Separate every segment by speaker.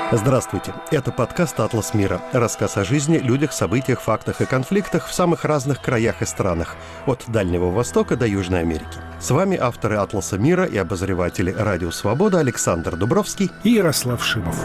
Speaker 1: Здравствуйте. Это подкаст «Атлас мира». Рассказ о жизни, людях, событиях, фактах и конфликтах в самых разных краях и странах. От Дальнего Востока до Южной Америки. С вами авторы «Атласа мира» и обозреватели «Радио Свобода» Александр Дубровский
Speaker 2: и Ярослав Шимов.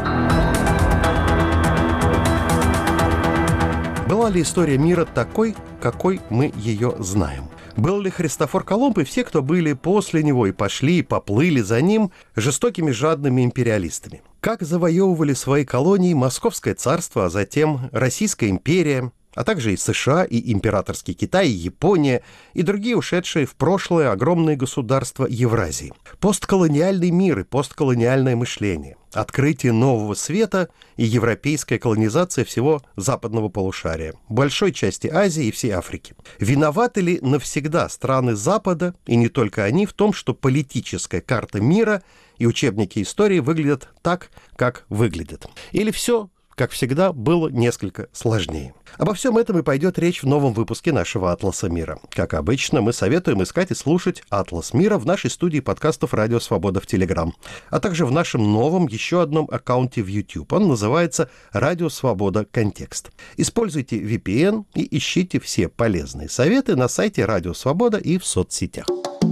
Speaker 1: Была ли история мира такой, какой мы ее знаем? Был ли Христофор Колумб и все, кто были после него и пошли, и поплыли за ним, жестокими жадными империалистами? Как завоевывали свои колонии Московское царство, а затем Российская империя, а также и США, и императорский Китай, и Япония, и другие ушедшие в прошлое огромные государства Евразии. Постколониальный мир и постколониальное мышление, открытие нового света и европейская колонизация всего западного полушария, большой части Азии и всей Африки. Виноваты ли навсегда страны Запада, и не только они, в том, что политическая карта мира и учебники истории выглядят так, как выглядят? Или все, как всегда, было несколько сложнее? Обо всем этом и пойдет речь в новом выпуске нашего «Атласа мира». Как обычно, мы советуем искать и слушать «Атлас мира» в нашей студии подкастов «Радио Свобода» в Телеграм, а также в нашем новом еще одном аккаунте в YouTube. Он называется «Радио Свобода. Контекст». Используйте VPN и ищите все полезные советы на сайте «Радио Свобода» и в соцсетях.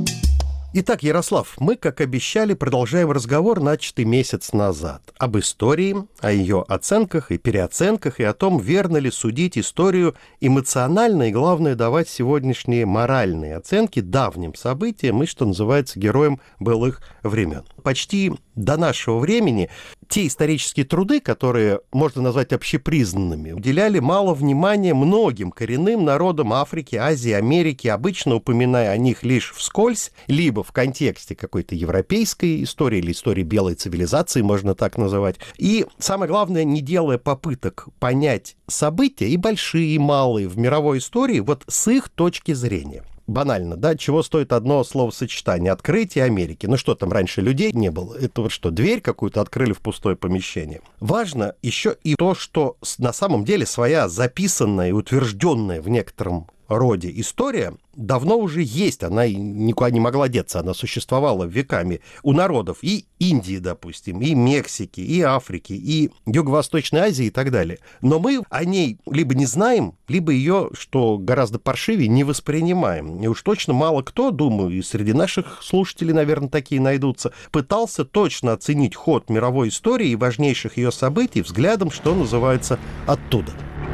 Speaker 1: Итак, Ярослав, мы, как обещали, продолжаем разговор, начатый месяц назад, об истории, о ее оценках и переоценках, и о том, верно ли судить историю эмоционально и, главное, давать сегодняшние моральные оценки давним событиям и, что называется, героям былых времен. Почти до нашего времени те исторические труды, которые можно назвать общепризнанными, уделяли мало внимания многим коренным народам Африки, Азии, Америки, обычно упоминая о них лишь вскользь, либо в контексте какой-то европейской истории или истории белой цивилизации, можно так называть. И, самое главное, не делая попыток понять события, и большие, и малые, в мировой истории, вот с их точки зрения. Банально, да, чего стоит одно словосочетание: открытие Америки. Ну что там, раньше людей не было? Это вот что, дверь какую-то открыли в пустое помещение? Важно еще и то, что на самом деле своя записанная и утвержденная в некотором роде история давно уже есть, она никуда не могла деться, она существовала веками у народов и Индии, допустим, и Мексики, и Африки, и Юго-Восточной Азии и так далее. Но мы о ней либо не знаем, либо ее, что гораздо паршивее, не воспринимаем. И уж точно мало кто, думаю, и среди наших слушателей, наверное, такие найдутся, пытался точно оценить ход мировой истории и важнейших ее событий взглядом, что называется, оттуда.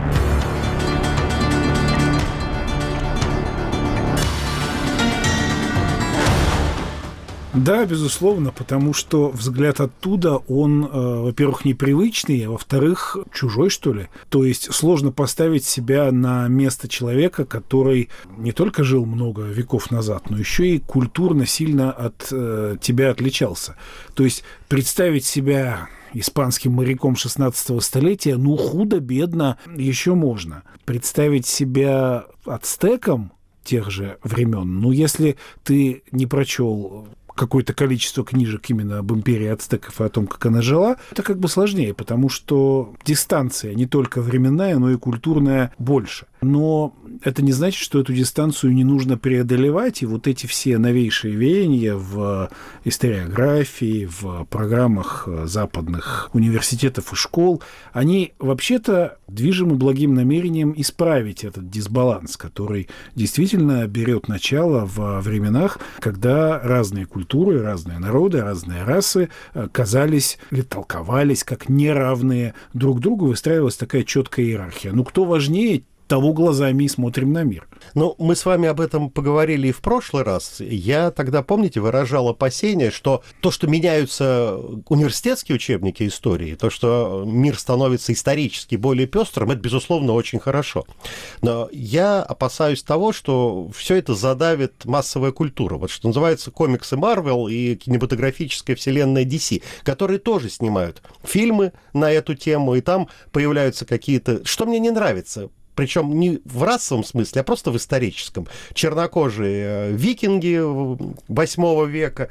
Speaker 2: Да, безусловно, потому что взгляд оттуда, он, во-первых, непривычный, а во-вторых, чужой, что ли. То есть сложно поставить себя на место человека, который не только жил много веков назад, но еще и культурно сильно от тебя отличался. То есть представить себя испанским моряком 16 столетия, ну, худо-бедно еще можно. Представить себя ацтеком тех же времен, ну, если ты не прочел какое-то количество книжек именно об империи ацтеков и о том, как она жила, это как бы сложнее, потому что дистанция не только временная, но и культурная больше. Но это не значит, что эту дистанцию не нужно преодолевать, и вот эти все новейшие веяния в историографии, в программах западных университетов и школ, они вообще-то движимы благим намерением исправить этот дисбаланс, который действительно берет начало во временах, когда разные культуры, разные народы, разные расы казались или толковались как неравные друг другу, выстраивалась такая четкая иерархия. Ну, кто важнее, того глазами и смотрим на мир.
Speaker 1: Ну, мы с вами об этом поговорили и в прошлый раз. Я тогда, помните, выражал опасение, что то, что меняются университетские учебники истории, то, что мир становится исторически более пестрым, это, безусловно, очень хорошо. Но я опасаюсь того, что все это задавит массовая культура. Вот что называется комиксы Marvel и кинематографическая вселенная DC, которые тоже снимают фильмы на эту тему, и там появляются какие-то... Что мне не нравится? причем не в расовом смысле, а просто в историческом. Чернокожие викинги 8 века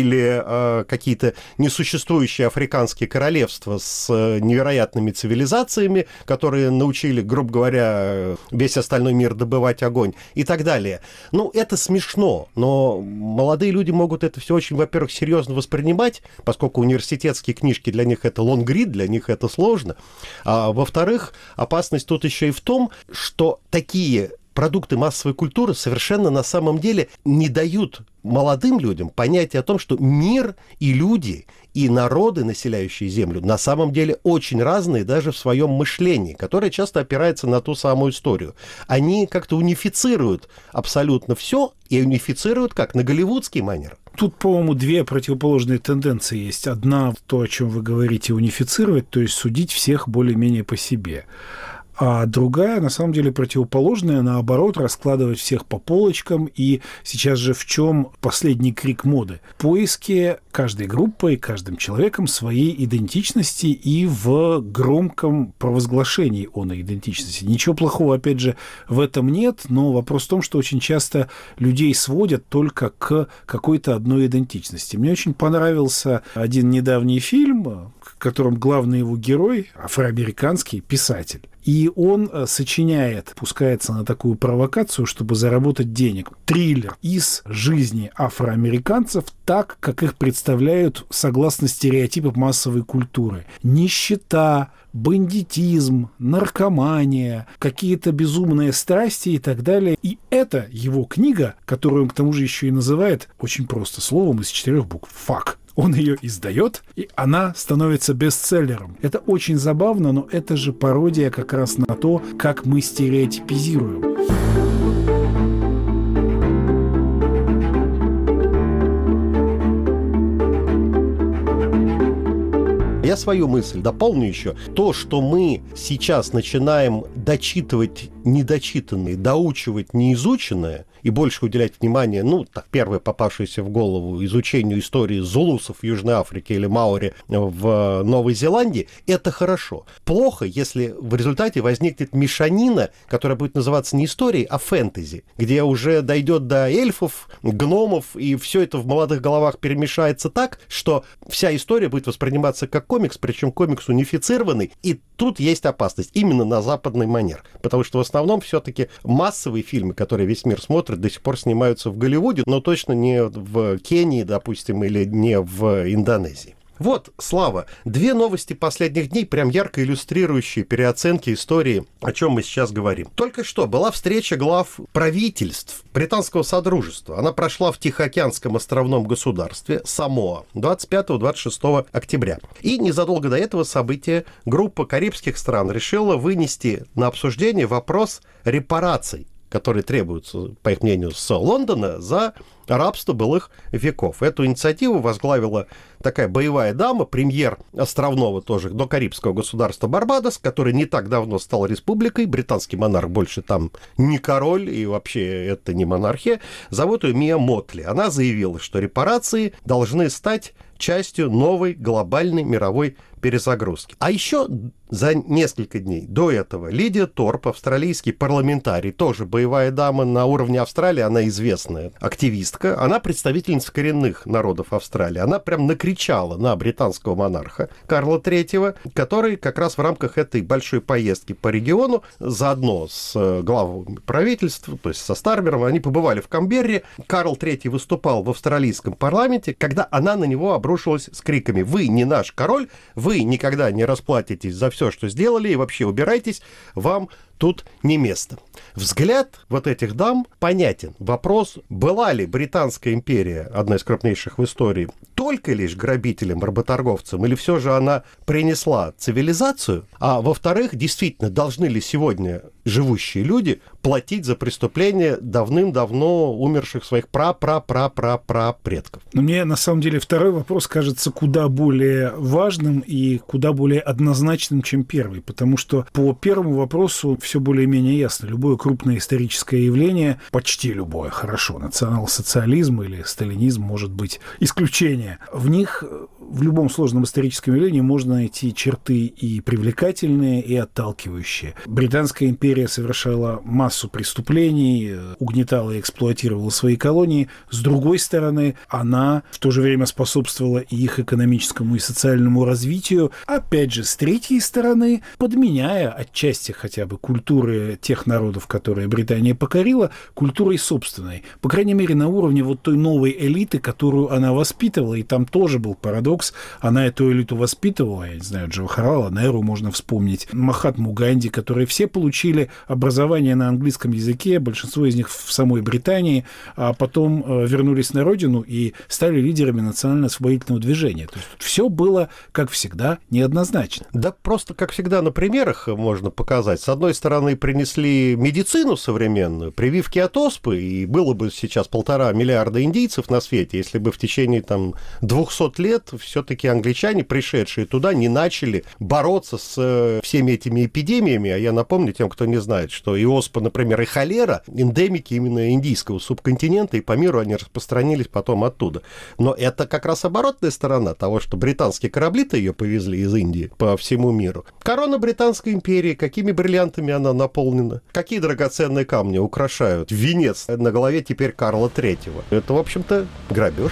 Speaker 1: или какие-то несуществующие африканские королевства с невероятными цивилизациями, которые научили, грубо говоря, весь остальной мир добывать огонь и так далее. Ну, это смешно, но молодые люди могут это все очень, во-первых, серьезно воспринимать, поскольку университетские книжки для них это лонгрид, для них это сложно. А во-вторых, опасность тут еще и в том, что такие продукты массовой культуры совершенно на самом деле не дают молодым людям понятие о том, что мир и люди, и народы, населяющие Землю, на самом деле очень разные даже в своем мышлении, которое часто опирается на ту самую историю. Они как-то унифицируют абсолютно все, и унифицируют как? На голливудский манер.
Speaker 2: Тут, по-моему, две противоположные тенденции есть. Одна, то, о чем вы говорите, унифицировать, то есть судить всех более-менее по себе. А другая, на самом деле, противоположная, наоборот, раскладывать всех по полочкам. И сейчас же в чем последний крик моды? В поиске каждой группой, каждым человеком своей идентичности и в громком провозглашении оной идентичности. Ничего плохого, опять же, в этом нет, но вопрос в том, что очень часто людей сводят только к какой-то одной идентичности. Мне очень понравился один недавний фильм, в котором главный его герой, афроамериканский писатель. И он сочиняет, пускается на такую провокацию, чтобы заработать денег. Триллер из жизни афроамериканцев так, как их представляют согласно стереотипам массовой культуры. Нищета, бандитизм, наркомания, какие-то безумные страсти и так далее. И это его книга, которую он к тому же еще и называет очень просто словом из 4 букв «фак». Он ее издает, и она становится бестселлером. Это очень забавно, но это же пародия как раз на то, как мы стереотипизируем.
Speaker 1: Я свою мысль дополню еще. То, что мы сейчас начинаем дочитывать недочитанное, доучивать неизученное и больше уделять внимание, первое попавшееся в голову, изучению истории зулусов в Южной Африке или маори в Новой Зеландии, это хорошо. Плохо, если в результате возникнет мешанина, которая будет называться не историей, а фэнтези, где уже дойдет до эльфов, гномов, и все это в молодых головах перемешается так, что вся история будет восприниматься как комикс, причем комикс унифицированный, и тут есть опасность именно на западный манер, потому что в основном все-таки массовые фильмы, которые весь мир смотрит, до сих пор снимаются в Голливуде, но точно не в Кении, допустим, или не в Индонезии. Вот, Слава, 2 новости последних дней, прям ярко иллюстрирующие переоценки истории, о чем мы сейчас говорим. Только что была встреча глав правительств Британского Содружества. Она прошла в Тихоокеанском островном государстве Самоа 25-26 октября. И незадолго до этого события группа карибских стран решила вынести на обсуждение вопрос репараций, которые требуются, по их мнению, с Лондона за рабство былых веков. Эту инициативу возглавила такая боевая дама, премьер островного тоже, но карибского государства Барбадос, который не так давно стал республикой, британский монарх больше там не король, и вообще это не монархия. Зовут ее Мия Мотли. Она заявила, что репарации должны стать частью новой глобальной мировой перезагрузки. А еще за несколько дней до этого Лидия Торп, австралийский парламентарий, тоже боевая дама на уровне Австралии, она известная активистка, она представительница коренных народов Австралии. Она прям накричала на британского монарха Карла III, который как раз в рамках этой большой поездки по региону, заодно с главами правительства, то есть со Стармером, они побывали в Камберре. Карл III выступал в австралийском парламенте, когда она на него обрушилась с криками: «Вы не наш король, вы никогда не расплатитесь за все, что сделали, и вообще убирайтесь, вам тут не место». Взгляд вот этих дам понятен. Вопрос, была ли Британская империя, одна из крупнейших в истории, только лишь грабителем, работорговцем, или все же она принесла цивилизацию? А во-вторых, действительно, должны ли сегодня живущие люди платить за преступления давным-давно умерших своих предков?
Speaker 2: Мне, на самом деле, второй вопрос кажется куда более важным и куда более однозначным, чем первый, потому что по первому вопросу все более-менее ясно. Любое крупное историческое явление, почти любое, хорошо, национал-социализм или сталинизм может быть исключение. В них в любом сложном историческом явлении можно найти черты и привлекательные, и отталкивающие. Британская империя империя совершала массу преступлений, угнетала и эксплуатировала свои колонии. С другой стороны, она в то же время способствовала и их экономическому и социальному развитию. Опять же, с третьей стороны, подменяя отчасти хотя бы культуры тех народов, которые Британия покорила, культурой собственной. По крайней мере, на уровне вот той новой элиты, которую она воспитывала. И там тоже был парадокс. Она эту элиту воспитывала. Я не знаю, Джавахарлала Неру можно вспомнить. Махатму Ганди, которые все получили образование на английском языке, большинство из них в самой Британии, а потом вернулись на родину и стали лидерами национально-освободительного движения. То есть все было, как всегда, неоднозначно.
Speaker 1: Да просто, как всегда, на примерах можно показать. С одной стороны, принесли медицину современную, прививки от оспы, и было бы сейчас 1,5 миллиарда индийцев на свете, если бы в течение 200 лет все-таки англичане, пришедшие туда, не начали бороться с всеми этими эпидемиями. А я напомню тем, кто не знает, что и оспа, например, и холера, эндемики именно индийского субконтинента, и по миру они распространились потом оттуда. Но это как раз оборотная сторона того, что британские корабли-то ее повезли из Индии по всему миру. Корона Британской империи, какими бриллиантами она наполнена, какие драгоценные камни украшают венец на голове теперь Карла III. Это, в общем-то, грабеж.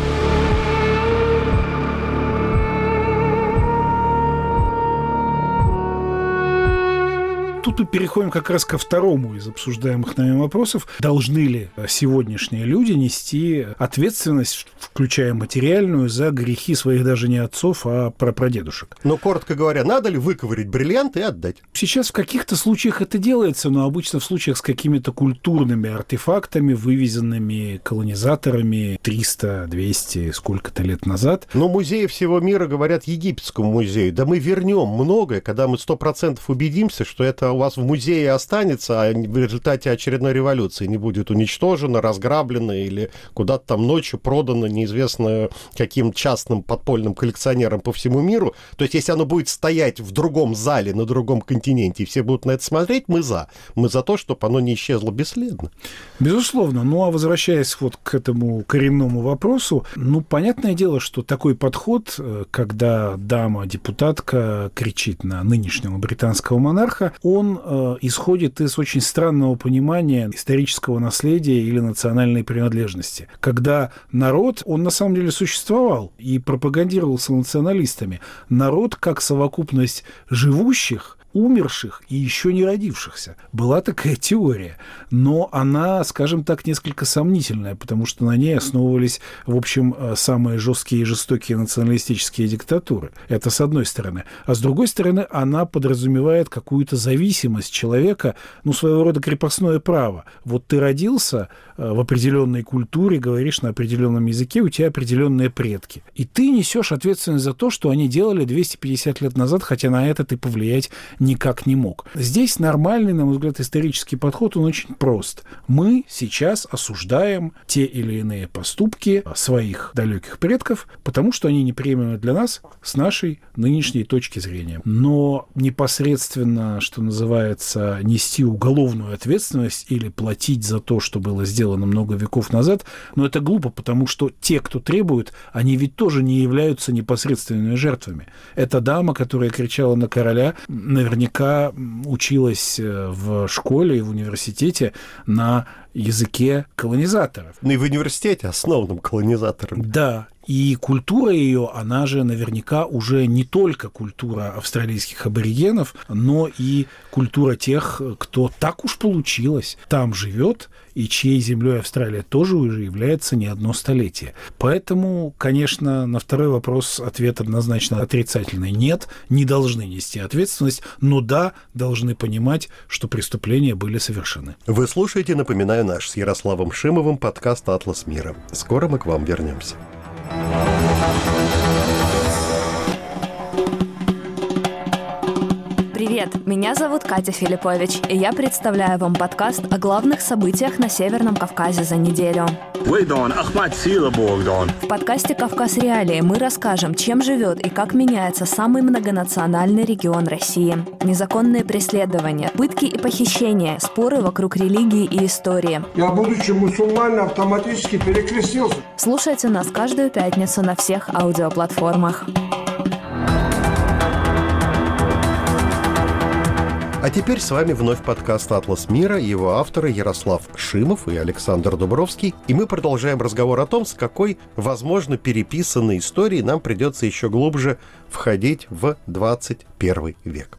Speaker 2: Тут мы переходим как раз ко второму из обсуждаемых нами вопросов. Должны ли сегодняшние люди нести ответственность, включая материальную, за грехи своих даже не отцов, а прапрадедушек?
Speaker 1: Но, коротко говоря, надо ли выковырять бриллианты и отдать?
Speaker 2: Сейчас в каких-то случаях это делается, но обычно в случаях с какими-то культурными артефактами, вывезенными колонизаторами 300, 200, сколько-то лет назад.
Speaker 1: Но музеи всего мира говорят египетскому музею: да мы вернем многое, когда мы 100% убедимся, что это у вас в музее останется, а в результате очередной революции не будет уничтожено, разграблено или куда-то там ночью продано неизвестно каким частным подпольным коллекционерам по всему миру. То есть, если оно будет стоять в другом зале, на другом континенте, и все будут на это смотреть, мы за. Мы за то, чтобы оно не исчезло бесследно.
Speaker 2: Безусловно. Ну, а возвращаясь вот к этому коренному вопросу, понятное дело, что такой подход, когда дама-депутатка кричит на нынешнего британского монарха, он исходит из очень странного понимания исторического наследия или национальной принадлежности. Когда народ, он на самом деле существовал и пропагандировался националистами. Народ как совокупность живущих, умерших и еще не родившихся. Была такая теория, но она, скажем так, несколько сомнительная, потому что на ней основывались, в общем, самые жесткие и жестокие националистические диктатуры. Это с одной стороны. А с другой стороны, она подразумевает какую-то зависимость человека, своего рода крепостное право. Вот ты родился в определенной культуре, говоришь на определенном языке, у тебя определенные предки. И ты несешь ответственность за то, что они делали 250 лет назад, хотя на это ты повлиять никак не мог. Здесь нормальный, на мой взгляд, исторический подход, он очень прост. Мы сейчас осуждаем те или иные поступки своих далеких предков, потому что они неприемлемы для нас с нашей нынешней точки зрения. Но непосредственно, что называется, нести уголовную ответственность или платить за то, что было сделано много веков назад, это глупо, потому что те, кто требует, они ведь тоже не являются непосредственными жертвами. Эта дама, которая кричала на короля, наверняка училась в школе и в университете на языке колонизаторов.
Speaker 1: И в университете основным колонизатором.
Speaker 2: Да. И культура ее, она же наверняка уже не только культура австралийских аборигенов, но и культура тех, кто так уж получилось, там живет, и чьей землей Австралия тоже уже является не одно столетие. Поэтому, конечно, на второй вопрос ответ однозначно отрицательный. Нет, не должны нести ответственность, но да, должны понимать, что преступления были совершены.
Speaker 1: Вы слушаете, напоминаю, наш с Ярославом Шимовым подкаст «Атлас мира». Скоро мы к вам вернемся.
Speaker 3: Привет, меня зовут Катя Филиппович, и я представляю вам подкаст о главных событиях на Северном Кавказе за неделю. В подкасте «Кавказ Реалии» мы расскажем, чем живет и как меняется самый многонациональный регион России. Незаконные преследования, пытки и похищения, споры вокруг религии и истории.
Speaker 4: Я, будучи мусульманином, автоматически перекрестился.
Speaker 3: Слушайте нас каждую пятницу на всех аудиоплатформах.
Speaker 1: А теперь с вами вновь подкаст «Атлас мира», его авторы Ярослав Шимов и Александр Дубровский. И мы продолжаем разговор о том, с какой, возможно, переписанной историей нам придется еще глубже входить в 21 век.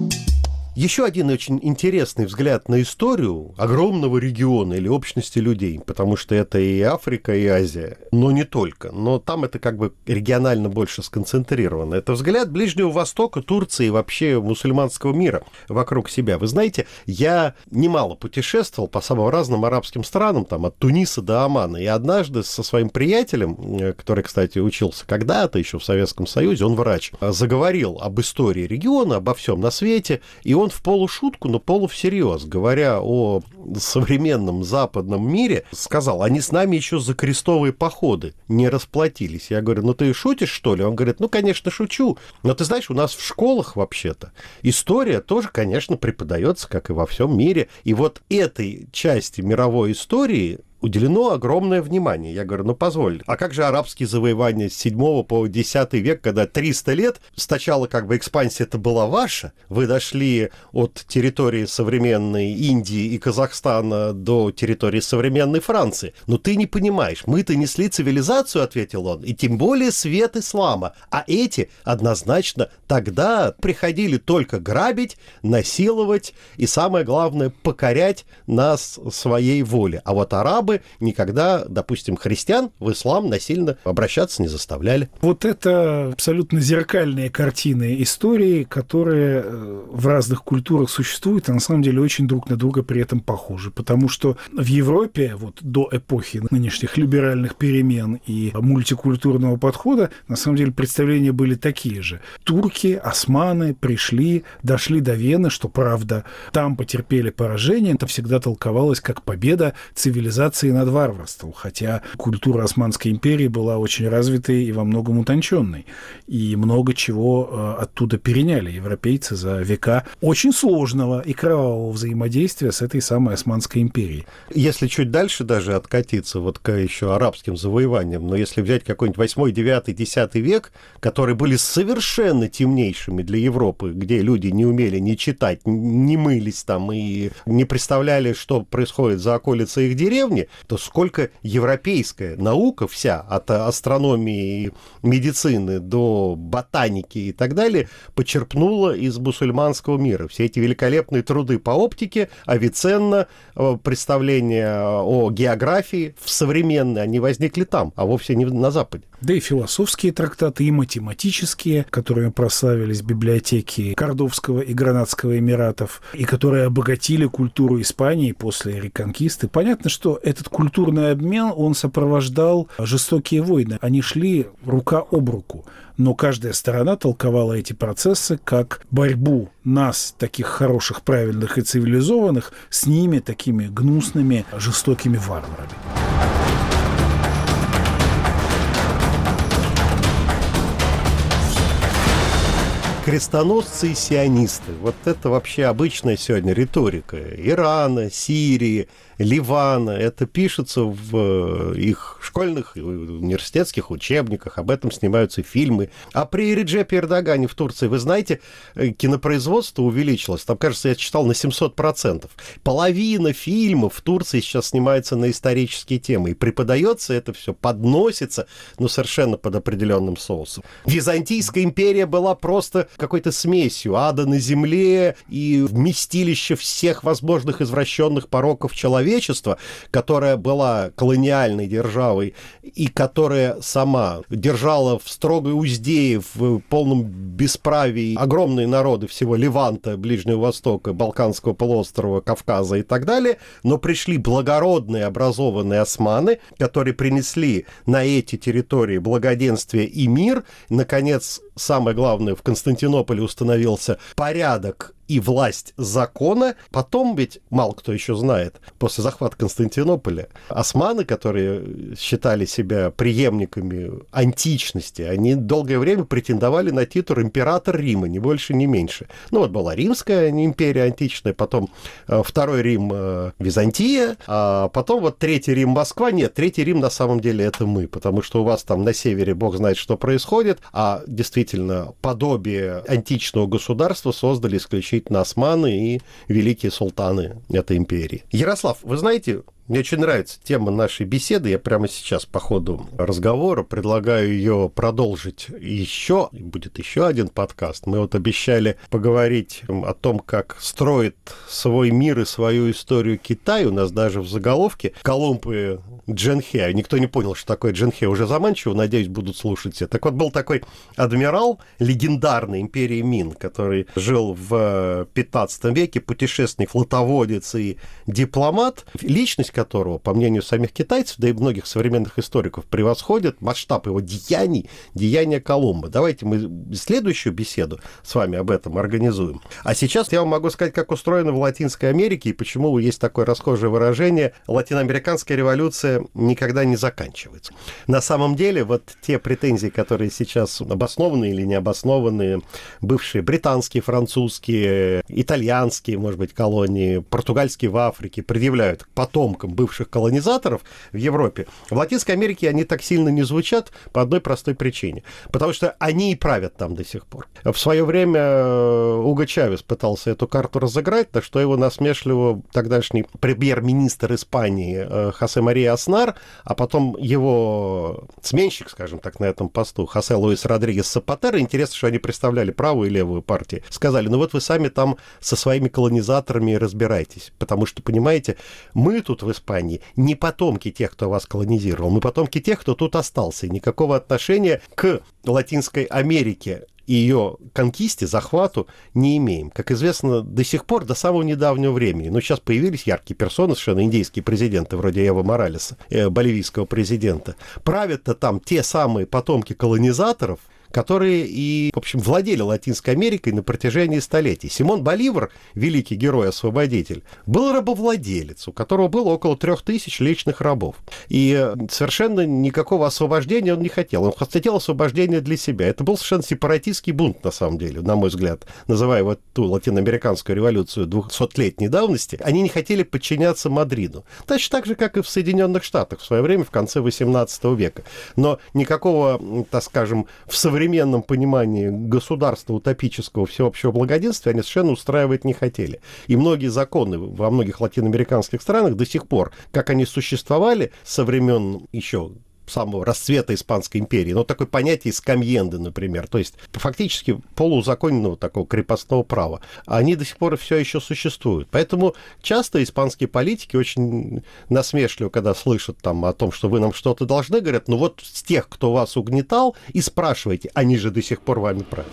Speaker 1: Еще один очень интересный взгляд на историю огромного региона или общности людей, потому что это и Африка, и Азия, но не только. Но там это как бы регионально больше сконцентрировано. Это взгляд Ближнего Востока, Турции и вообще мусульманского мира вокруг себя. Вы знаете, я немало путешествовал по самым разным арабским странам, там от Туниса до Омана, и однажды со своим приятелем, который, кстати, учился когда-то еще в Советском Союзе, он врач, заговорил об истории региона, обо всем на свете, и он в полушутку, но полувсерьез, говоря о современном западном мире, сказал: они с нами еще за крестовые походы не расплатились. Я говорю: ну ты шутишь, что ли? Он говорит: ну, конечно, шучу. Но ты знаешь, у нас в школах вообще-то история тоже, конечно, преподается, как и во всем мире. И вот этой части мировой истории уделено огромное внимание. Я говорю: ну позволь, а как же арабские завоевания с 7 по 10 век, когда 300 лет, сначала как бы экспансия это была ваша, вы дошли от территории современной Индии и Казахстана до территории современной Франции. Но ты не понимаешь, мы-то несли цивилизацию, ответил он, и тем более свет ислама, а эти однозначно тогда приходили только грабить, насиловать и, самое главное, покорять нас своей воле. А вот арабы никогда, допустим, христиан в ислам насильно обращаться не заставляли.
Speaker 2: Вот это абсолютно зеркальные картины истории, которые в разных культурах существуют, а на самом деле очень друг на друга при этом похожи. Потому что в Европе вот до эпохи нынешних либеральных перемен и мультикультурного подхода на самом деле представления были такие же. Турки, османы пришли, дошли до Вены, что правда, там потерпели поражение. Это всегда толковалось как победа цивилизации над варварством, хотя культура Османской империи была очень развитой и во многом утонченной. И много чего оттуда переняли европейцы за века очень сложного и кровавого взаимодействия с этой самой Османской империей.
Speaker 1: Если чуть дальше даже откатиться вот к еще арабским завоеваниям, но если взять какой-нибудь 8, 9, 10 век, которые были совершенно темнейшими для Европы, где люди не умели ни читать, не мылись там и не представляли, что происходит за околицей их деревни, то сколько европейская наука вся, от астрономии и медицины до ботаники и так далее, почерпнула из мусульманского мира. Все эти великолепные труды по оптике, Авиценна, представления о географии в современной, они возникли там, а вовсе не на Западе.
Speaker 2: Да и философские трактаты, и математические, которыми прославились библиотеки Кордовского и Гранадского эмиратов, и которые обогатили культуру Испании после реконкисты. Понятно, что этот культурный обмен, он сопровождал жестокие войны. Они шли рука об руку. Но каждая сторона толковала эти процессы как борьбу нас, таких хороших, правильных и цивилизованных, с ними, такими гнусными, жестокими варварами.
Speaker 1: Крестоносцы и сионисты. Вот это вообще обычная сегодня риторика. Ирана, Сирии, Ливана. Это пишется в их школьных и университетских учебниках. Об этом снимаются фильмы. А при Реджепе Эрдогане в Турции, вы знаете, кинопроизводство увеличилось. Там, кажется, я читал, на 700%. Половина фильмов в Турции сейчас снимается на исторические темы. И преподается это все, подносится, но совершенно под определенным соусом. Византийская империя была просто какой-то смесью ада на земле и вместилище всех возможных извращенных пороков человечества, которая была колониальной державой и которая сама держала в строгой узде, в полном бесправии огромные народы всего Леванта, Ближнего Востока, Балканского полуострова, Кавказа и так далее, но пришли благородные образованные османы, которые принесли на эти территории благоденствие и мир. Наконец, самое главное, в Константинополе установился порядок и власть закона. Потом ведь, мало кто еще знает, после захвата Константинополя, османы, которые считали себя преемниками античности, они долгое время претендовали на титул император Рима, ни больше, ни меньше. Ну вот была Римская империя античная, потом Второй Рим Византия, а потом вот Третий Рим Москва. Нет, Третий Рим на самом деле это мы, потому что у вас там на севере бог знает, что происходит, а действительно подобие античного государства создали исключительно действительно османы и великие султаны этой империи. Ярослав, вы знаете, мне очень нравится тема нашей беседы. Я прямо сейчас по ходу разговора предлагаю ее продолжить еще. Будет еще один подкаст. Мы вот обещали поговорить о том, как строит свой мир и свою историю Китай. У нас даже в заголовке «Колумб и Джанхэ». Никто не понял, что такое Джанхэ. Уже заманчиво, надеюсь, будут слушать все. Так вот, был такой адмирал легендарной империи Мин, который жил в 15 веке, путешественник, флотоводец и дипломат. Личность которого, по мнению самих китайцев, да и многих современных историков, превосходит масштаб его деяния Колумба. Давайте мы следующую беседу с вами об этом организуем. А сейчас я вам могу сказать, как устроено в Латинской Америке и почему есть такое расхожее выражение «латиноамериканская революция никогда не заканчивается». На самом деле, вот те претензии, которые сейчас обоснованные или необоснованные, бывшие британские, французские, итальянские, может быть, колонии, португальские в Африке, предъявляют к потомкам бывших колонизаторов в Европе, в Латинской Америке они так сильно не звучат по одной простой причине. Потому что они и правят там до сих пор. В свое время Уго Чавес пытался эту карту разыграть, на что его насмешливо тогдашний премьер-министр Испании Хосе Мария Аснар, а потом его сменщик, скажем так, на этом посту, Хосе Луис Родригес Сапатеро, интересно, что они представляли правую и левую партии, сказали, ну вот вы сами там со своими колонизаторами разбирайтесь, потому что, понимаете, мы тут в Испании не потомки тех, кто вас колонизировал, мы потомки тех, кто тут остался, и никакого отношения к Латинской Америке и ее конкисте, захвату не имеем. Как известно, до сих пор, до самого недавнего времени. Но сейчас появились яркие персоны, совершенно индейские президенты, вроде Эво Моралеса, боливийского президента. Правят-то там те самые потомки колонизаторов, которые и, в общем, владели Латинской Америкой на протяжении столетий. Симон Боливар, великий герой-освободитель, был рабовладелец, у которого было около 3000 личных рабов. И совершенно никакого освобождения он не хотел. Он хотел освобождения для себя. Это был совершенно сепаратистский бунт, на самом деле, на мой взгляд, называя вот ту латиноамериканскую революцию 200-летней давности. Они не хотели подчиняться Мадриду. Точно так же, как и в Соединенных Штатах в свое время, в конце XVIII века. Но никакого, так скажем, в современном понимании государства утопического всеобщего благоденствия они совершенно устраивать не хотели. И многие законы во многих латиноамериканских странах до сих пор, как они существовали со времен еще самого расцвета Испанской империи, но такое понятие скамьенды, например, то есть фактически полуузаконенного такого крепостного права, они до сих пор все еще существуют. Поэтому часто испанские политики очень насмешливо, когда слышат там о том, что вы нам что-то должны, говорят, ну вот с тех, кто вас угнетал, и спрашивайте, они же до сих пор вами правят.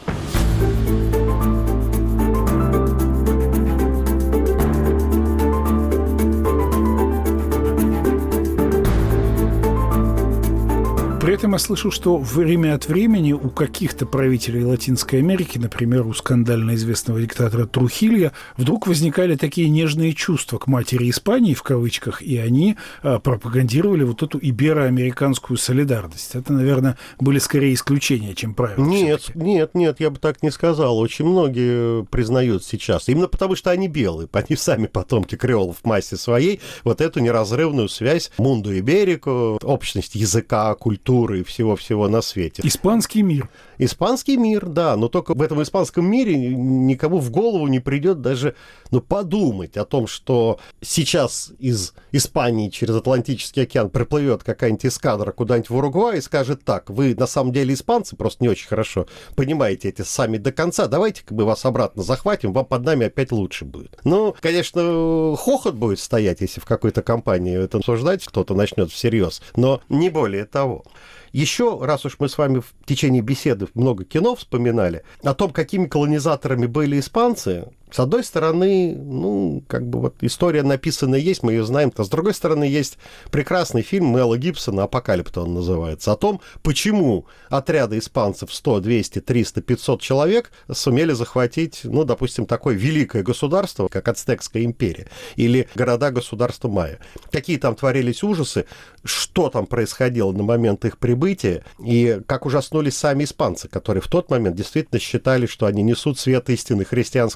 Speaker 2: При этом я слышу, что время от времени у каких-то правителей Латинской Америки, например, у скандально известного диктатора Трухильо, вдруг возникали такие нежные чувства к матери Испании, в кавычках, и они пропагандировали вот эту ибероамериканскую солидарность. Это, наверное, были скорее исключения, чем правила.
Speaker 1: Нет, я бы так не сказал. Очень многие признают сейчас, именно потому что они белые, они сами потомки креолов в массе своей, вот эту неразрывную связь мунду иберико, общность языка, культуры, и всего-всего на свете.
Speaker 2: Испанский мир.
Speaker 1: Испанский мир, да, но только в этом испанском мире никому в голову не придет даже подумать о том, что сейчас из Испании через Атлантический океан приплывет какая-нибудь эскадра куда-нибудь в Уругвай и скажет так, вы на самом деле испанцы, просто не очень хорошо понимаете эти сами до конца, давайте-ка мы вас обратно захватим, вам под нами опять лучше будет. Ну, конечно, хохот будет стоять, если в какой-то компании это обсуждать кто-то начнет всерьез, но не более того. Еще, раз уж мы с вами в течение беседы много кино вспоминали, о том, какими колонизаторами были испанцы, с одной стороны, история написанная есть, мы ее знаем, а с другой стороны, есть прекрасный фильм Мела Гибсона «Апокалипто» он называется, о том, почему отряды испанцев 100, 200, 300, 500 человек сумели захватить, допустим, такое великое государство, как Ацтекская империя, или города-государства майя. Какие там творились ужасы, что там происходило на момент их прибытия, и как ужаснулись сами испанцы, которые в тот момент действительно считали, что они несут свет истины христианской веры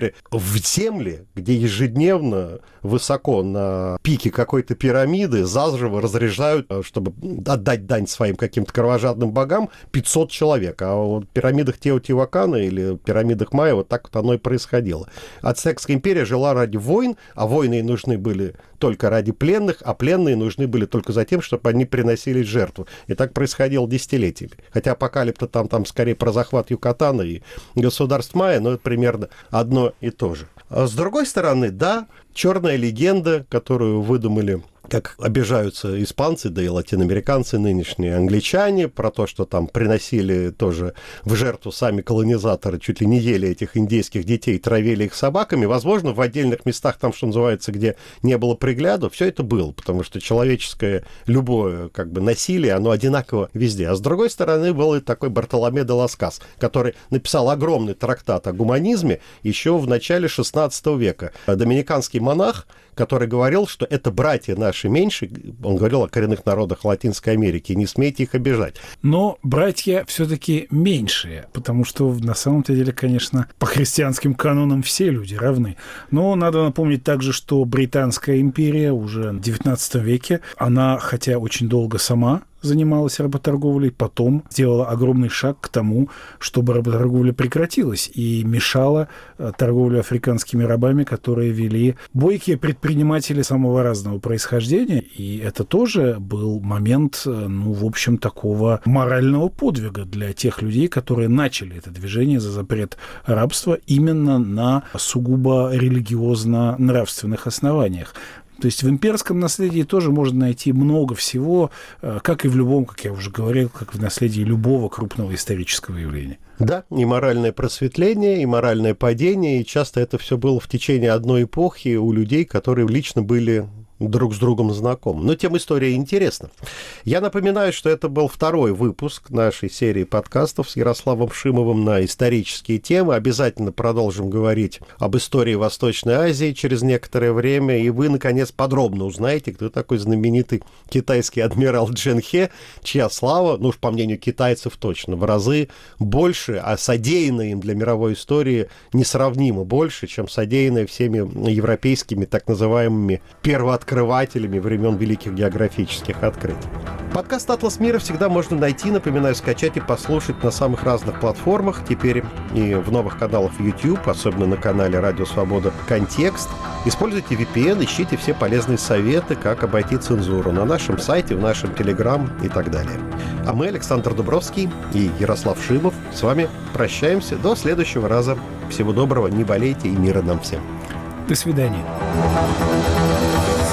Speaker 1: чтобы в земле, где ежедневно высоко на пике какой-то пирамиды заживо разряжают, чтобы отдать дань своим каким-то кровожадным богам, 500 человек. А вот в пирамидах Теотиуакана или в пирамидах Майя вот так вот оно и происходило. Ацтекская империя жила ради войн, а войны нужны были только ради пленных, а пленные нужны были только за тем, чтобы они приносили жертву. И так происходило десятилетиями. Хотя Апокалипта там скорее про захват Юкатана и государств Майя, но это примерно одно и то же. А с другой стороны, да, черная легенда, которую выдумали, как обижаются испанцы, да и латиноамериканцы, нынешние англичане, про то, что там приносили тоже в жертву сами колонизаторы, чуть ли не ели этих индейских детей, травили их собаками. Возможно, в отдельных местах, там, что называется, где не было пригляда, все это было, потому что человеческое любое как бы насилие, оно одинаково везде. А с другой стороны, был и такой Бартоломе де лас Касас, который написал огромный трактат о гуманизме еще в начале XVI века. Доминиканский монах, который говорил, что это братья наши меньше, он говорил о коренных народах Латинской Америки, не смейте их обижать.
Speaker 2: Но братья все-таки меньшие, потому что на самом-то деле, конечно, по христианским канонам все люди равны. Но надо напомнить также, что Британская империя уже в XIX веке, она, хотя очень долго сама занималась работорговлей, потом сделала огромный шаг к тому, чтобы работорговля прекратилась и мешала торговле африканскими рабами, которые вели бойкие предприниматели самого разного происхождения. И это тоже был момент, в общем, такого морального подвига для тех людей, которые начали это движение за запрет рабства именно на сугубо религиозно-нравственных основаниях. То есть в имперском наследии тоже можно найти много всего, как и в любом, как я уже говорил, как в наследии любого крупного исторического явления.
Speaker 1: Да, и моральное просветление, и моральное падение, и часто это все было в течение одной эпохи у людей, которые лично были друг с другом знакомы. Но тем история интересна. Я напоминаю, что это был второй выпуск нашей серии подкастов с Ярославом Шимовым на исторические темы. Обязательно продолжим говорить об истории Восточной Азии через некоторое время, и вы, наконец, подробно узнаете, кто такой знаменитый китайский адмирал Джен Хе, чья слава, уж по мнению китайцев точно, в разы больше, а содеянное им для мировой истории несравнимо больше, чем содеянное всеми европейскими так называемыми первооткрывателями времен великих географических открытий. Подкаст «Атлас мира» всегда можно найти, напоминаю, скачать и послушать на самых разных платформах, теперь и в новых каналах YouTube, особенно на канале «Радио Свобода. Контекст». Используйте VPN, ищите все полезные советы, как обойти цензуру на нашем сайте, в нашем Telegram и так далее. А мы, Александр Дубровский и Ярослав Шимов, с вами прощаемся до следующего раза. Всего доброго, не болейте и мира нам всем.
Speaker 2: До свидания.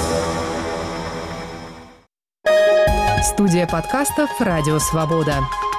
Speaker 5: Студия подкастов «Радио Свобода».